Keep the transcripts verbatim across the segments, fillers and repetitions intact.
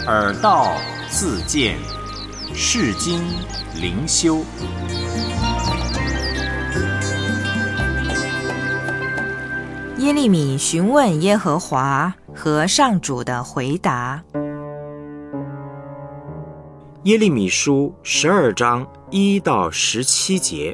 耳道自见，世经灵修。 耶利米询问耶和华和上主的回答。 耶利米书十二章一到十七节。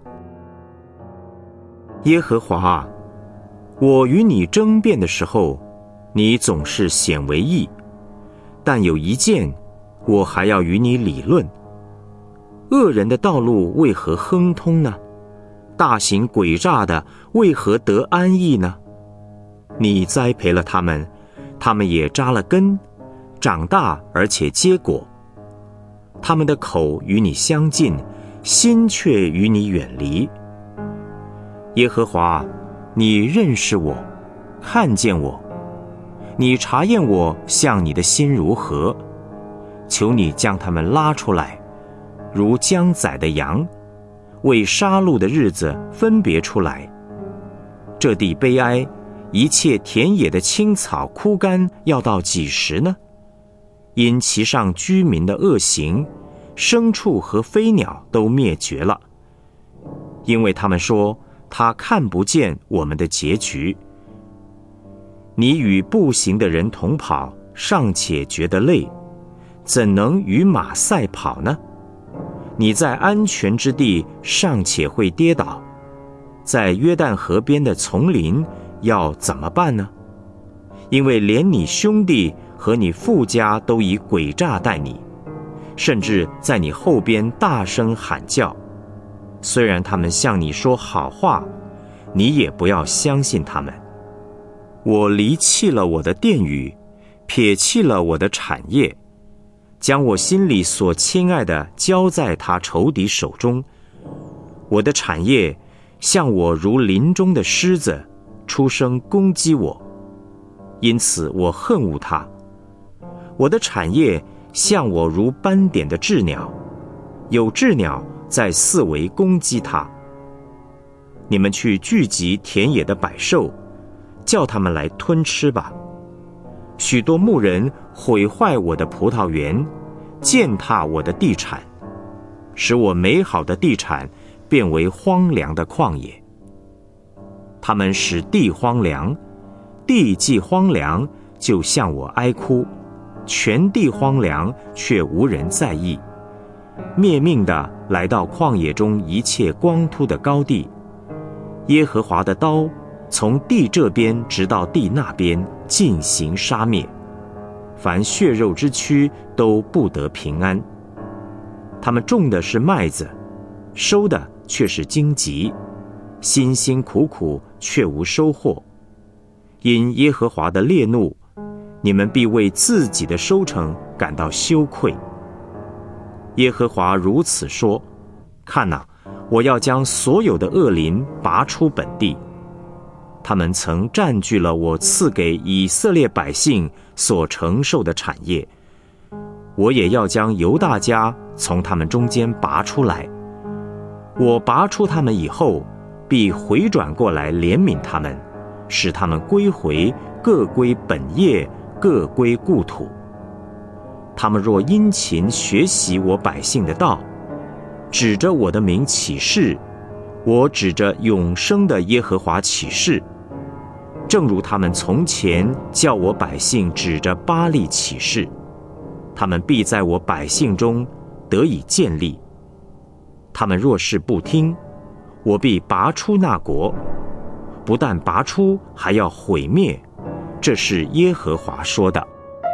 耶和华啊，我与你争辩的时候，你总是显为义，但有一件，我还要与你理论。恶人的道路为何亨通呢？大行诡诈的为何得安逸呢？你栽培了他们，他们也扎了根，长大而且结果。他们的口与你相近，心却与你远离。耶和华，你认识我，看见我，你查验我向你的心如何？求你将他们拉出来，如将宰的羊，为杀戮的日子分别出来。这地悲哀，一切田野的青草枯干，要到几时呢？因其上居民的恶行，牲畜和飞鸟都灭绝了。因为他们说，他看不见我们的结局。你与步行的人同跑，尚且觉得累，怎能与马赛跑呢？你在安全之地尚且会跌倒，在约旦河边的丛林要怎么办呢？因为连你兄弟和你父家都以诡诈待你，甚至在你后边大声喊叫。虽然他们向你说好话，你也不要相信他们。我离弃了我的殿宇，撇弃了我的产业，将我心里所亲爱的交在他仇敌手中。我的产业像我如林中的狮子，出声攻击我，因此我恨恶他。我的产业像我如斑点的鸷鸟，有鸷鸟在四围攻击他。你们去聚集田野的百兽，叫他们来吞吃吧。许多牧人毁坏我的葡萄园，践踏我的地产，使我美好的地产变为荒凉的旷野。他们使地荒凉，地既荒凉，就向我哀哭，全地荒凉，却无人在意。灭命的来到旷野中一切光秃的高地，耶和华的刀从地这边直到地那边进行杀灭，凡血肉之躯都不得平安。他们种的是麦子，收的却是荆棘，辛辛苦苦却无收获。因耶和华的烈怒，你们必为自己的收成感到羞愧。耶和华如此说：看哪，我要将所有的恶灵拔出本地。他们曾占据了我赐给以色列百姓所承受的产业，我也要将犹大家从他们中间拔出来。我拔出他们以后，必回转过来怜悯他们，使他们归回，各归本业，各归故土。他们若殷勤学习我百姓的道，指着我的名起誓，我指着永生的耶和华起誓，正如他们从前叫我百姓指着巴力起誓，他们必在我百姓中得以建立。他们若是不听，我必拔出那国，不但拔出，还要毁灭。这是耶和华说的。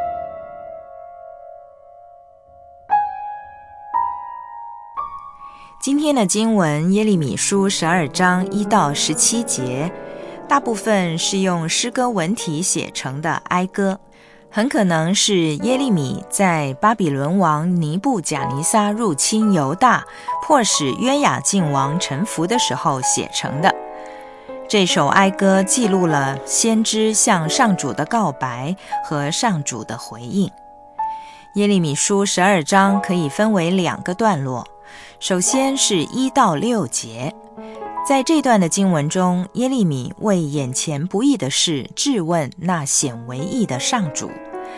今天的经文耶利米书十二章一到十七节，大部分是用诗歌文体写成的哀歌，很可能是耶利米在巴比伦王尼布甲尼撒入侵犹大，迫使约雅敬王臣服的时候写成的。这首哀歌记录了先知向上主的告白和上主的回应。耶利米书十二章可以分为两个段落，首先是一到六节。在这段的经文中，耶利米为眼前不义的事质问那显为义的上主。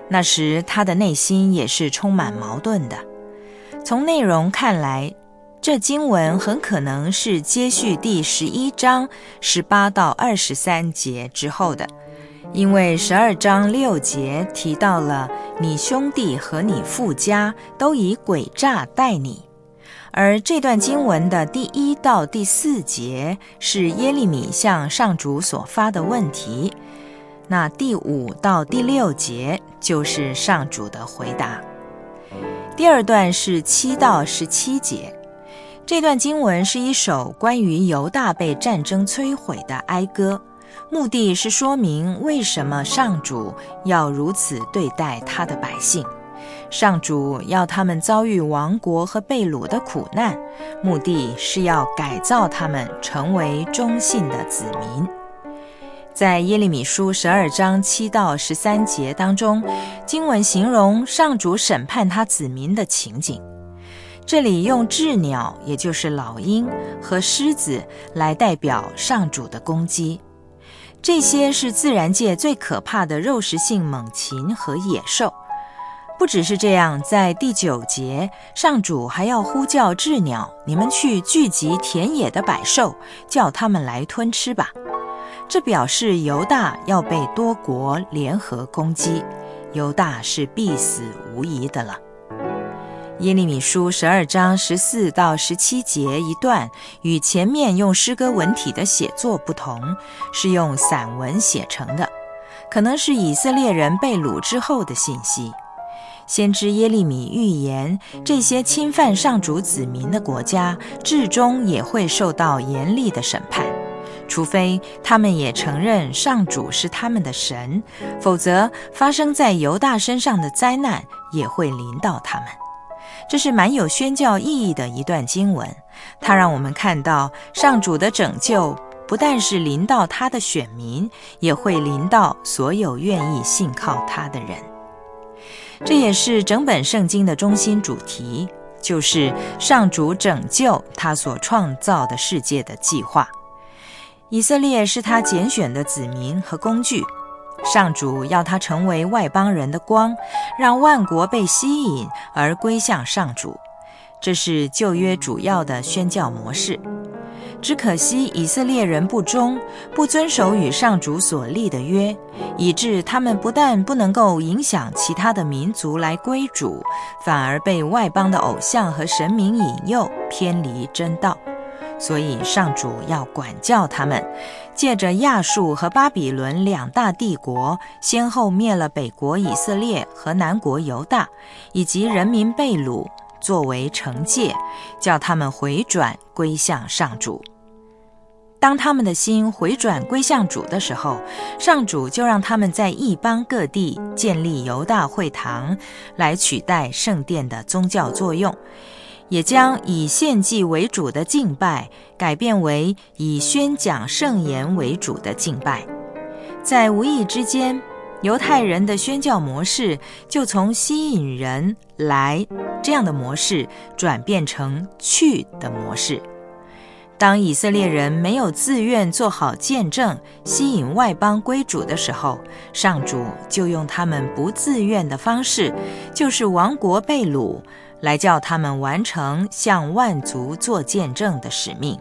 那时他的内心也是充满矛盾的。从内容看来，这经文很可能是接续第十一章十八到二十三节之后的，因为十二章六节提到了你兄弟和你父家都以诡诈待你，而这段经文的第一到第四节是耶利米向上主所发的问题，那第五到第六节就是上主的回答。第二段是七到十七节，这段经文是一首关于犹大被战争摧毁的哀歌，目的是说明为什么上主要如此对待他的百姓。上主要他们遭遇亡国和被掳的苦难，目的是要改造他们成为忠信的子民。在耶利米书十二章七到十三节当中，经文形容上主审判他子民的情景。这里用鸷鸟，也就是老鹰和狮子来代表上主的攻击。这些是自然界最可怕的肉食性猛禽和野兽。不只是这样，在第九节，上主还要呼叫鸷鸟，你们去聚集田野的百兽，叫他们来吞吃吧。这表示犹大要被多国联合攻击，犹大是必死无疑的了。耶利米书十二章十四到十七节一段与前面用诗歌文体的写作不同，是用散文写成的，可能是以色列人被掳之后的信息。先知耶利米预言，这些侵犯上主子民的国家，至终也会受到严厉的审判，除非他们也承认上主是他们的神，否则发生在犹大身上的灾难也会临到他们。这是蛮有宣教意义的一段经文，它让我们看到上主的拯救不但是临到他的选民，也会临到所有愿意信靠他的人。这也是整本圣经的中心主题，就是上主拯救他所创造的世界的计划。以色列是他拣选的子民和工具，上主要他成为外邦人的光，让万国被吸引而归向上主。这是旧约主要的宣教模式。只可惜以色列人不忠，不遵守与上主所立的约，以致他们不但不能够影响其他的民族来归主，反而被外邦的偶像和神明引诱，偏离真道。所以上主要管教他们，借着亚述和巴比伦两大帝国，先后灭了北国以色列和南国犹大，以及人民被掳，作为惩戒，叫他们回转归向上主。当他们的心回转归向主的时候，上主就让他们在异邦各地建立犹大会堂，来取代圣殿的宗教作用，也将以献祭为主的敬拜改变为以宣讲圣言为主的敬拜。在无意之间，犹太人的宣教模式就从吸引人来这样的模式转变成去的模式。当以色列人没有自愿做好见证，吸引外邦归主的时候，上主就用他们不自愿的方式，就是亡国被掳，来叫他们完成向万族做见证的使命。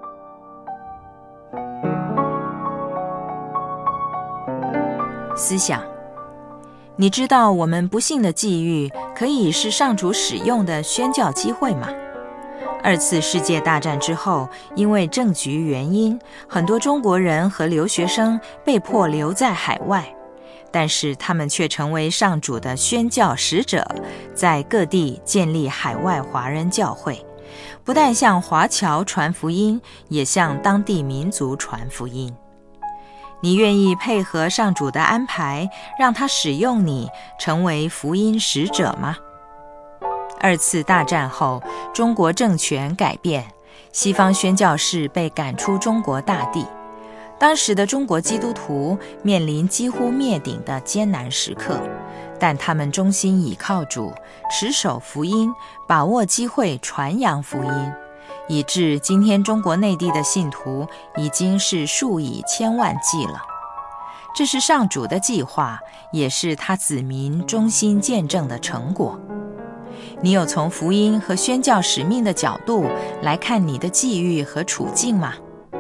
思想，你知道我们不幸的际遇可以是上主使用的宣教机会吗？二次世界大战之后，因为政局原因，很多中国人和留学生被迫留在海外，但是他们却成为上主的宣教使者，在各地建立海外华人教会，不但向华侨传福音，也向当地民族传福音。你愿意配合上主的安排，让他使用你成为福音使者吗？二次大战后，中国政权改变，西方宣教士被赶出中国大地。当时的中国基督徒面临几乎灭顶的艰难时刻，但他们忠心倚靠主，持守福音，把握机会传扬福音，以致今天中国内地的信徒已经是数以千万计了。 这是上主的计划，也是他子民忠心见证的成果。你有从福音和宣教使命的角度来看你的际遇和处境吗？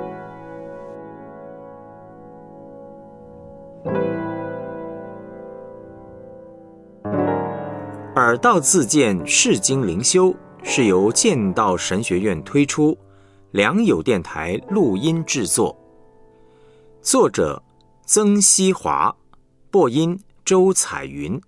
耳道自荐世经灵修是由剑道神学院推出，良友电台录音制作。作者曾希华，播音周彩云。